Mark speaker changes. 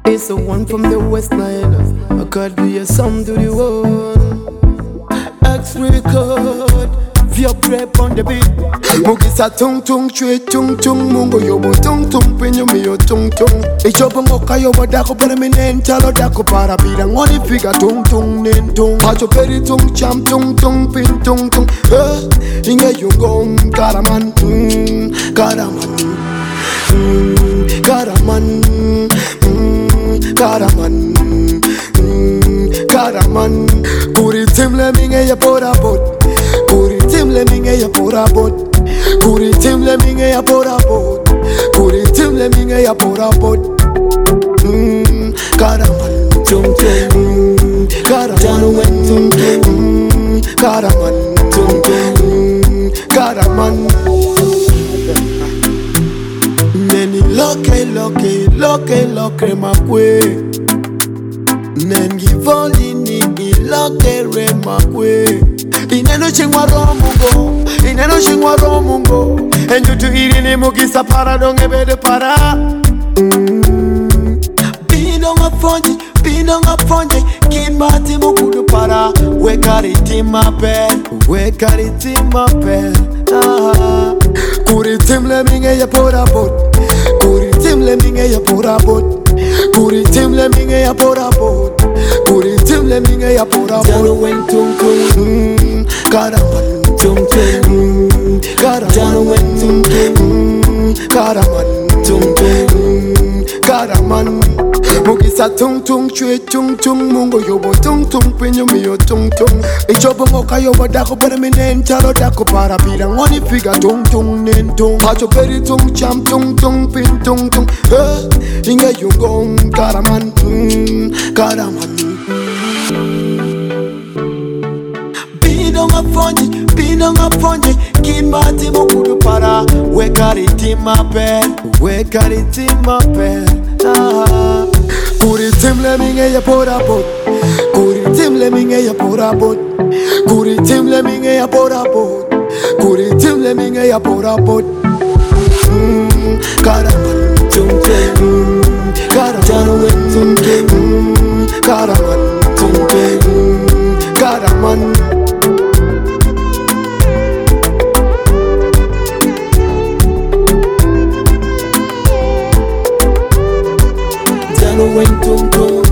Speaker 1: It's the one from the West Nile. I could be a song to the world. X record. Via prep on the beat. Mugisa tung tung chwe tung tung mungo yobo tung tung pinyo miyo tung tung. Ichobo ngoka yobo dako permanent chalo dako para pira ngoni figa tung tung nen tung. Hacho peri tung cham tung tung pin tung tung. Inge yungong karaman karaman karaman karaman karaman. Kuri timle minge ya pora bot. Kuri timle minge ya pora bot. Kuri timle minge ya pora bot. Kuri timle minge ya pora bot. Karaman tung tung karaman tung tung karaman tung tung karaman. Neni loke makwe. Nengi voli ni loke re makwe. Ineno chingwa romungo. Enju tu irini mugisa para donge bede para. Binonga fonje, kimati mukudu para. We kariti mape. Kuri timle minge ya pora bot. Kuri timle minge ya pora bot. Kuri timle minge ya pora bot. Kuri timle minge ya pora bot. Jano wen tung tung karaman tung tung karaman. Jano wen tung tung karaman tung tung karaman. Mugisa tung tung chwe tung tung mungo yobo tung tung pinyo miyo tung tung. Ichobo ngoka yobo dako permanent chalo dako para pira ngoni figa tung tung nen tung. Hacho peri tung cham tung tung pin tung tung. Inge yungong karaman karaman. Binonga fonje, kimati mukudu para. We kariti mape. Kuri timle minge ya pora bot. Kuri timle minge ya pora bot. Kuri timle minge ya pora bot. Kuri timle minge ya pora bot. Karaman tung tung karaman tung tung karaman tung tung karaman. Jano wen tung tung